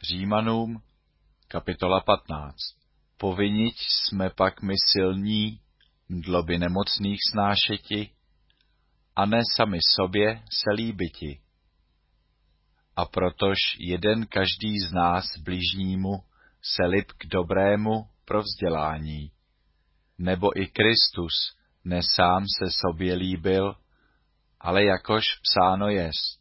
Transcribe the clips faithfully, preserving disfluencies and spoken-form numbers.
Římanům, kapitola patnáct. Poviniť jsme pak my silní, mdloby nemocných snášeti, a ne sami sobě se líbiti. A protož jeden každý z nás bližnímu se lib k dobrému pro vzdělání. Nebo i Kristus ne sám se sobě líbil, ale jakož psáno jest.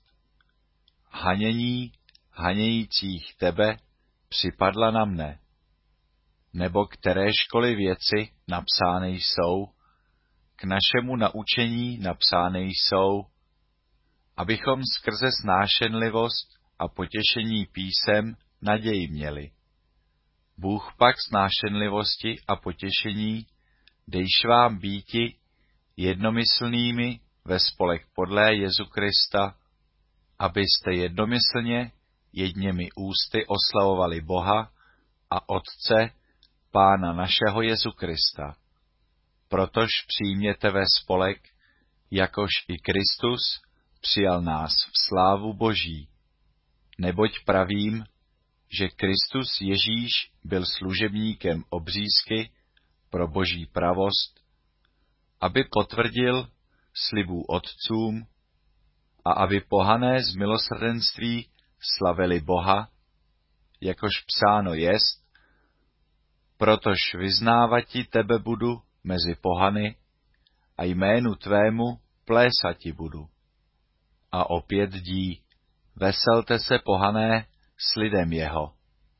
Hanění hanějících tebe připadla na mne. Nebo kteréškoliv věci napsány jsou, k našemu naučení napsány jsou, abychom skrze snášenlivost a potěšení písem naději měli. Bůh pak snášenlivosti a potěšení dejš vám býti jednomyslnými ve spolek podle Jezu Krista, abyste jednomyslně jedněmi ústy oslavovali Boha a Otce, Pána našeho Jezu Krista. Protož přijměte ve spolek, jakož i Kristus přijal nás v slávu Boží. Neboť pravím, že Kristus Ježíš byl služebníkem obřízky pro Boží pravost, aby potvrdil slibů otcům a aby pohané z milosrdenství slavili Boha, jakož psáno jest, protož vyznávati tebe budu mezi pohany a jménu tvému plésati budu. A opět dí, veselte se pohané s lidem jeho.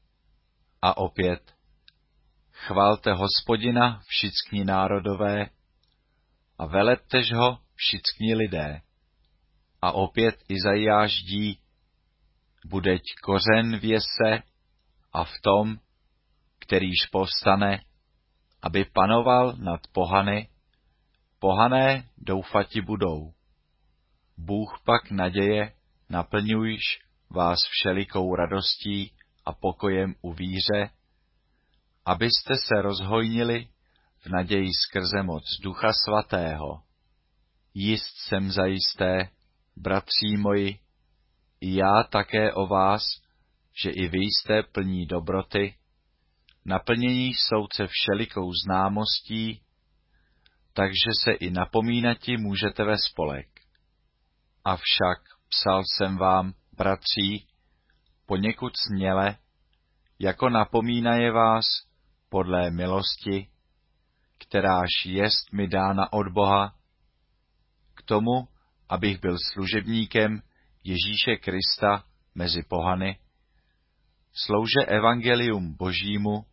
A opět, chvalte Hospodina všichni národové a veleptež ho všichni lidé. A opět Izajáš dí, budeť kořen v jese a v tom, kterýž povstane, aby panoval nad pohany, pohané doufati budou. Bůh pak naděje naplňujš vás všelikou radostí a pokojem u víře, abyste se rozhojnili v naději skrze moc Ducha Svatého. Jist jsem zajisté, bratří moji, i já také o vás, že i vy jste plní dobroty, naplnění soudce všelikou známostí, takže se i napomínati můžete ve spolek. Avšak psal jsem vám, bratří, poněkud směle, jako napomínaje vás podle milosti, kteráž jest mi dána od Boha, k tomu, abych byl služebníkem Ježíše Krista mezi pohany, slouže evangelium Božímu,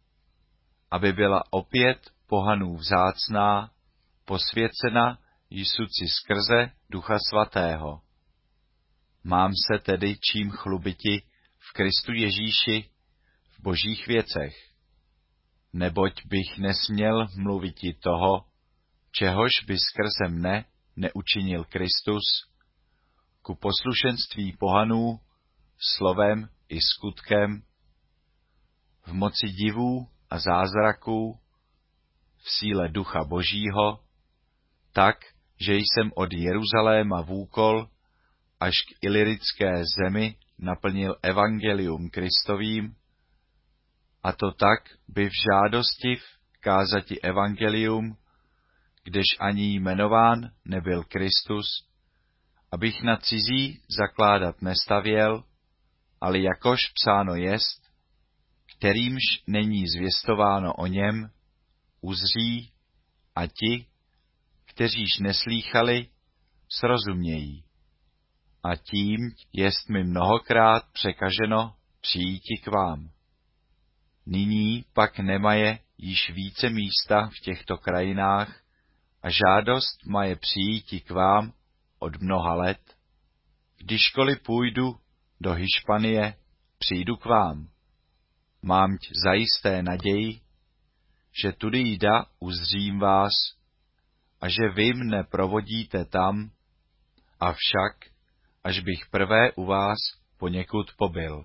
aby byla opět pohanů vzácná, posvěcena Jisuci skrze Ducha Svatého. Mám se tedy čím chlubiti v Kristu Ježíši v božích věcech, neboť bych nesměl mluviti toho, čehož by skrze mne neučinil Kristus, ku poslušenství pohanů, slovem i skutkem, v moci divů a zázraků, v síle Ducha Božího, tak, že jsem od Jeruzaléma vůkol až k ilirické zemi naplnil evangelium Kristovým, a to tak, by v žádostiv kázati evangelium, kdež ani jmenován nebyl Kristus, abych na cizí zakládat nestavěl, ale jakož psáno jest, kterýmž není zvěstováno o něm, uzří a ti, kteříž neslýchali, srozumějí. A tím jest mi mnohokrát překaženo přijíti k vám. Nyní pak nemaje již více místa v těchto krajinách a žádost maje přijíti k vám od mnoha let. Kdyžkoliv půjdu do Hišpanie, přijdu k vám. Mámť zajisté naději, že tudy jda uzřím vás a že vy mne provodíte tam, avšak, až bych prvé u vás poněkud pobyl.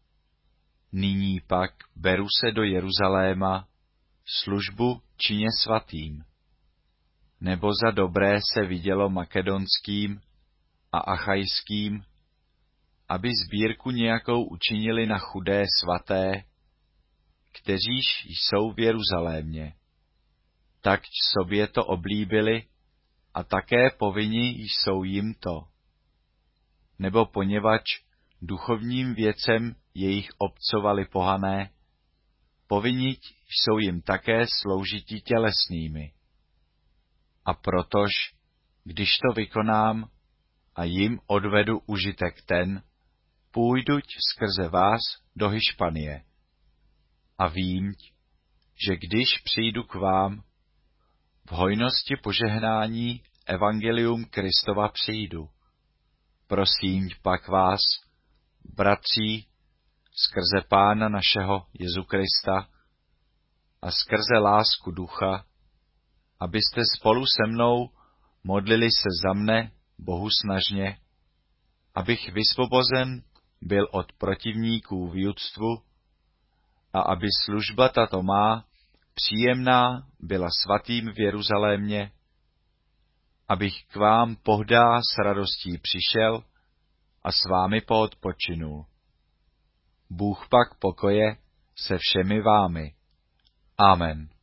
Nyní pak beru se do Jeruzaléma, službu čině svatým. Nebo za dobré se vidělo makedonským a achajským, aby sbírku nějakou učinili na chudé svaté, kteříž jsou v Jeruzalémě. Tak sobě to oblíbili a také povinni jsou jim to. Nebo poněvadž duchovním věcem jejich obcovali pohané, povinni jsou jim také sloužiti tělesnými. A protož, když to vykonám a jim odvedu užitek ten, půjduť skrze vás do Hišpanie. A vím, že když přijdu k vám, v hojnosti požehnání evangelium Kristova přijdu. Prosím pak vás, bratří, skrze Pána našeho Jezu Krista a skrze lásku ducha, abyste spolu se mnou modlili se za mne, Bohu snažně, abych vysvobozen byl od protivníků v judstvu a aby služba tato má příjemná byla svatým v Jeruzalémě, abych k vám pohdá s radostí přišel a s vámi poodpočinul. Bůh pak pokoje se všemi vámi. Amen.